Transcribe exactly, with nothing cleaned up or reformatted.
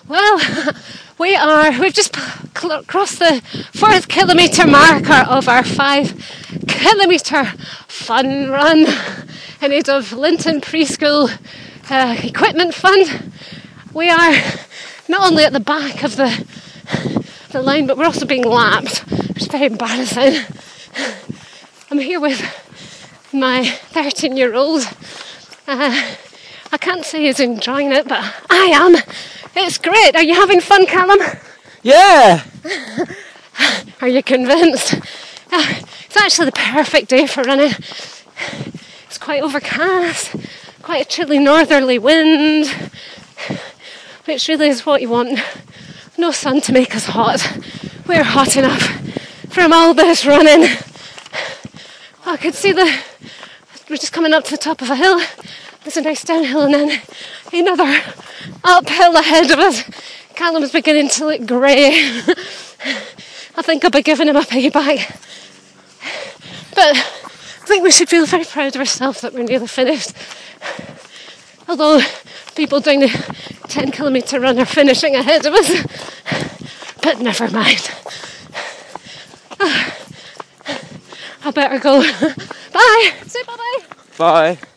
Well, we are, we've just cl- crossed the fourth kilometre marker of our five kilometre fun run in aid of Linton Preschool uh, Equipment Fund. We are not only at the back of the, the line, but we're also being lapped, which is very embarrassing. I'm here with my thirteen-year-old. Uh, I can't say he's enjoying it, but I am. It's great. Are you having fun, Callum? Yeah! Are you convinced? Uh, it's actually the perfect day for running. It's quite overcast, quite a chilly northerly wind, which really is what you want. No sun to make us hot. We're hot enough from all this running. I could see the... We're just coming up to the top of a hill. There's a nice downhill and then another uphill ahead of us. Callum's beginning to look grey. I think I'll be giving him a payback. But I think we should feel very proud of ourselves that we're nearly finished. Although people doing the ten kilometre run are finishing ahead of us. But never mind. I better go. Bye. Say bye-bye. Bye.